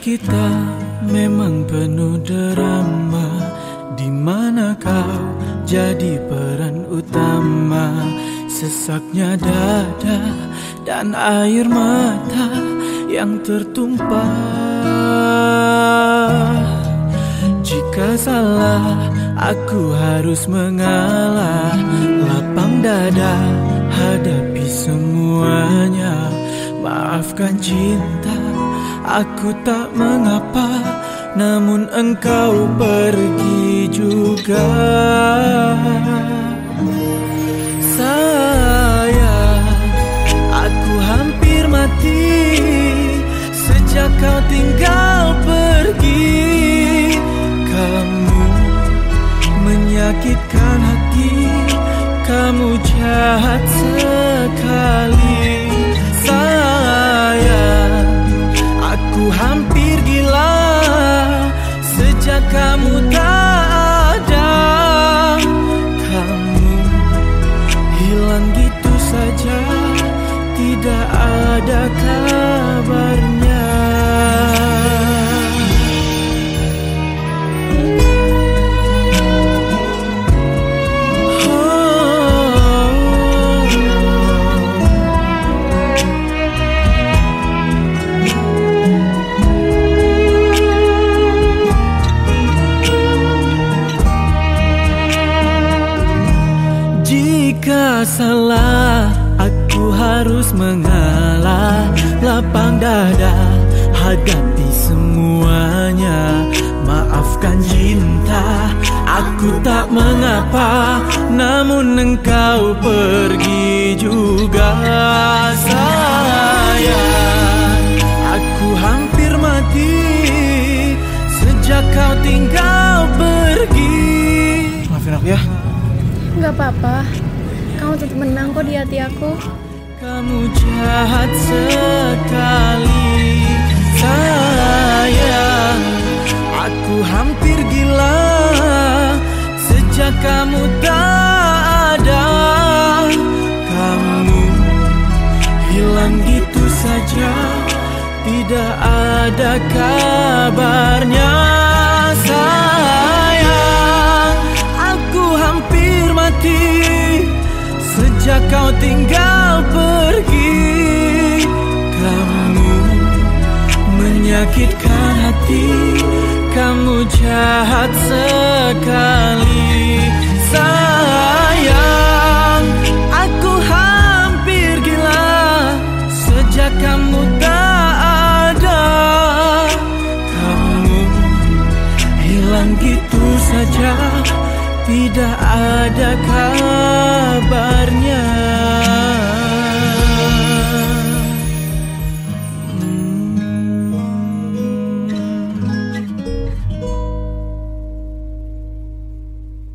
kita memang penuh drama, di mana kau jadi peran utama. Sesaknya dada dan air mata yang tertumpah. Jika salah aku harus mengalah, lapang dada hadapi semuanya. Maafkan cinta, aku tak mengapa, namun engkau pergi juga. Sayang, aku hampir mati sejak kau tinggal pergi. Kamu menyakitkan hati, kamu jahat sekali. Sayang, aku hampir gila sejak kamu tak ada. Kamu hilang gitu saja, tidak ada kabarnya. Jika salah aku harus mengalah, lapang dada hadapi semuanya. Maafkan cinta, aku tak mengapa, namun engkau pergi juga. Sayang, aku hampir mati sejak kau tinggal pergi. Maafin aku ya. Gak apa-apa, kamu tetap menang kok di hati aku. Kamu jahat sekali. Sayang, aku hampir gila sejak kamu tak ada. Kamu hilang gitu saja, tidak ada kabarnya. Sayang, aku hampir mati sejak kau tinggal pergi. Kamu menyakitkan hati, kamu jahat sekali. Sayang, aku hampir gila sejak kamu tak ada. Kamu hilang gitu saja, tidak ada kabarnya.